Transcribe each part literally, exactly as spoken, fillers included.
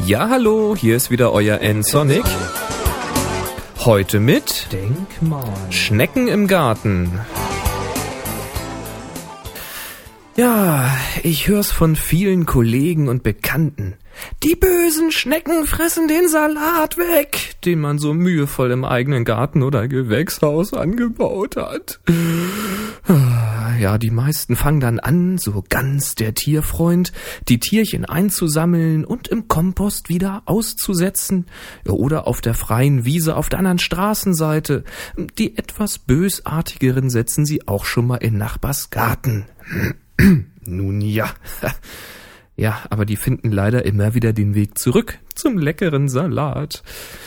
Ja, hallo, hier ist wieder euer N-Sonic. Heute mit Denkmal. Schnecken im Garten. Ja, ich hör's von vielen Kollegen und Bekannten. Die bösen Schnecken fressen den Salat weg, den man so mühevoll im eigenen Garten oder Gewächshaus angebaut hat. Ja, die meisten fangen dann an, so ganz der Tierfreund, die Tierchen einzusammeln und im Kompost wieder auszusetzen. Oder auf der freien Wiese auf der anderen Straßenseite. Die etwas bösartigeren setzen sie auch schon mal in Nachbars Garten. Nun ja. Ja, aber die finden leider immer wieder den Weg zurück zum leckeren Salat.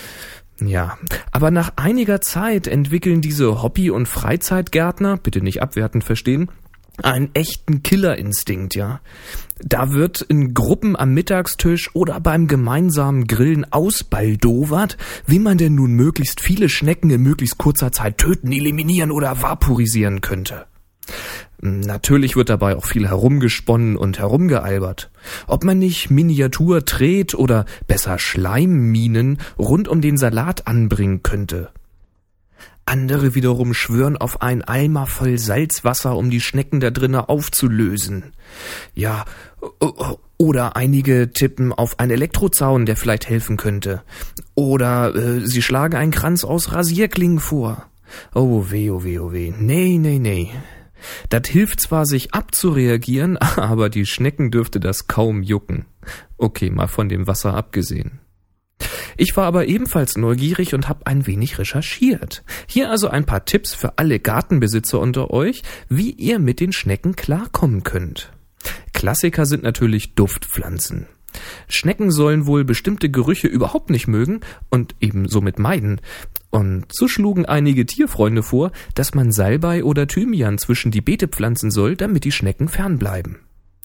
Ja, aber nach einiger Zeit entwickeln diese Hobby- und Freizeitgärtner, bitte nicht abwertend verstehen, einen echten Killerinstinkt, ja. Da wird in Gruppen am Mittagstisch oder beim gemeinsamen Grillen ausbaldowert, wie man denn nun möglichst viele Schnecken in möglichst kurzer Zeit töten, eliminieren oder vaporisieren könnte. Natürlich wird dabei auch viel herumgesponnen und herumgealbert. Ob man nicht Miniatur-Tret oder besser Schleimminen rund um den Salat anbringen könnte. Andere wiederum schwören auf einen Eimer voll Salzwasser, um die Schnecken da drinnen aufzulösen. Ja, oder einige tippen auf einen Elektrozaun, der vielleicht helfen könnte. Oder äh, sie schlagen einen Kranz aus Rasierklingen vor. Oh weh, oh weh, oh weh. Nee, nee, nee. Das hilft zwar, sich abzureagieren, aber die Schnecken dürfte das kaum jucken. Okay, mal von dem Wasser abgesehen. Ich war aber ebenfalls neugierig und habe ein wenig recherchiert. Hier also ein paar Tipps für alle Gartenbesitzer unter euch, wie ihr mit den Schnecken klarkommen könnt. Klassiker sind natürlich Duftpflanzen. Schnecken sollen wohl bestimmte Gerüche überhaupt nicht mögen und eben somit meiden. Und so schlugen einige Tierfreunde vor, dass man Salbei oder Thymian zwischen die Beete pflanzen soll, damit die Schnecken fernbleiben.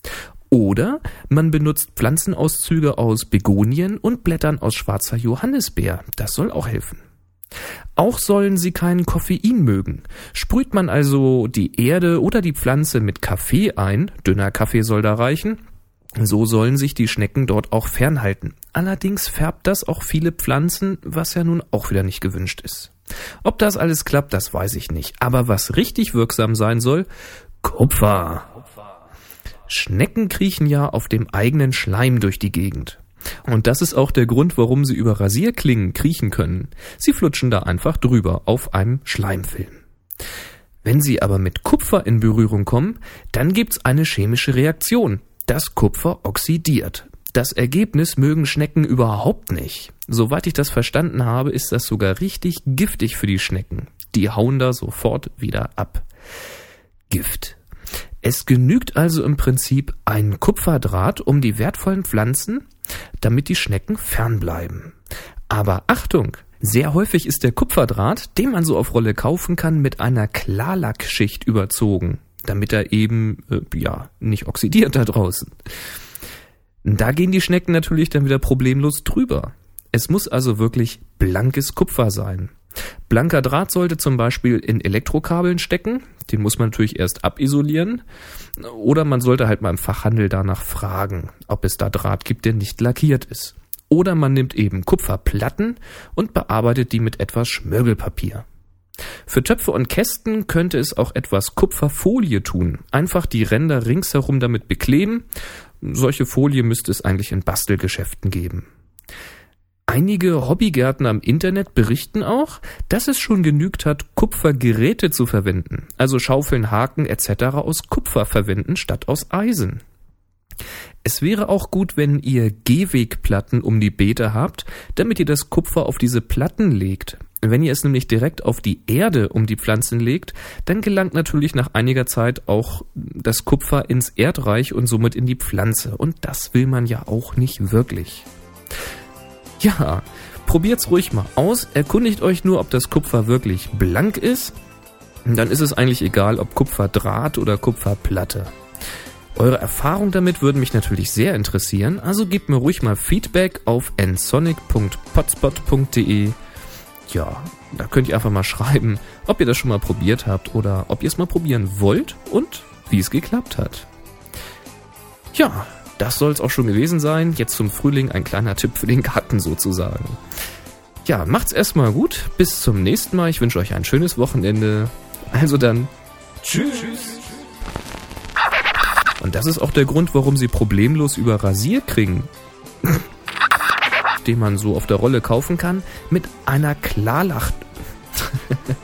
Oder man benutzt Pflanzenauszüge aus Begonien und Blättern aus schwarzer Johannisbeer. Das soll auch helfen. Auch sollen sie keinen Koffein mögen. Sprüht man also die Erde oder die Pflanze mit Kaffee ein, dünner Kaffee soll da reichen, so sollen sich die Schnecken dort auch fernhalten. Allerdings färbt das auch viele Pflanzen, was ja nun auch wieder nicht gewünscht ist. Ob das alles klappt, das weiß ich nicht. Aber was richtig wirksam sein soll, Kupfer. Schnecken kriechen ja auf dem eigenen Schleim durch die Gegend. Und das ist auch der Grund, warum sie über Rasierklingen kriechen können. Sie flutschen da einfach drüber auf einem Schleimfilm. Wenn sie aber mit Kupfer in Berührung kommen, dann gibt's eine chemische Reaktion. Das Kupfer oxidiert. Das Ergebnis mögen Schnecken überhaupt nicht. Soweit ich das verstanden habe, ist das sogar richtig giftig für die Schnecken. Die hauen da sofort wieder ab. Gift. Es genügt also im Prinzip ein Kupferdraht um die wertvollen Pflanzen, damit die Schnecken fernbleiben. Aber Achtung! Sehr häufig ist der Kupferdraht, den man so auf Rolle kaufen kann, mit einer Klarlackschicht überzogen, damit er eben, äh, ja, nicht oxidiert da draußen. Da gehen die Schnecken natürlich dann wieder problemlos drüber. Es muss also wirklich blankes Kupfer sein. Blanker Draht sollte zum Beispiel in Elektrokabeln stecken, den muss man natürlich erst abisolieren, oder man sollte halt mal im Fachhandel danach fragen, ob es da Draht gibt, der nicht lackiert ist. Oder man nimmt eben Kupferplatten und bearbeitet die mit etwas Schmirgelpapier. Für Töpfe und Kästen könnte es auch etwas Kupferfolie tun. Einfach die Ränder ringsherum damit bekleben. Solche Folie müsste es eigentlich in Bastelgeschäften geben. Einige Hobbygärtner im Internet berichten auch, dass es schon genügt hat, Kupfergeräte zu verwenden. Also Schaufeln, Haken et cetera aus Kupfer verwenden statt aus Eisen. Es wäre auch gut, wenn ihr Gehwegplatten um die Beete habt, damit ihr das Kupfer auf diese Platten legt. Wenn ihr es nämlich direkt auf die Erde um die Pflanzen legt, dann gelangt natürlich nach einiger Zeit auch das Kupfer ins Erdreich und somit in die Pflanze. Und das will man ja auch nicht wirklich. Ja, probiert's ruhig mal aus. Erkundigt euch nur, ob das Kupfer wirklich blank ist. Dann ist es eigentlich egal, ob Kupferdraht oder Kupferplatte. Eure Erfahrungen damit würden mich natürlich sehr interessieren, also gebt mir ruhig mal Feedback auf nsonic punkt potspot punkt de. Ja, da könnt ihr einfach mal schreiben, ob ihr das schon mal probiert habt oder ob ihr es mal probieren wollt und wie es geklappt hat. Ja, das soll's auch schon gewesen sein. Jetzt zum Frühling ein kleiner Tipp für den Garten sozusagen. Ja, macht's erstmal gut. Bis zum nächsten Mal. Ich wünsche euch ein schönes Wochenende. Also dann, tschüss. Und das ist auch der Grund, warum Sie problemlos über Rasierklingen, den man so auf der Rolle kaufen kann, mit einer Klarlach...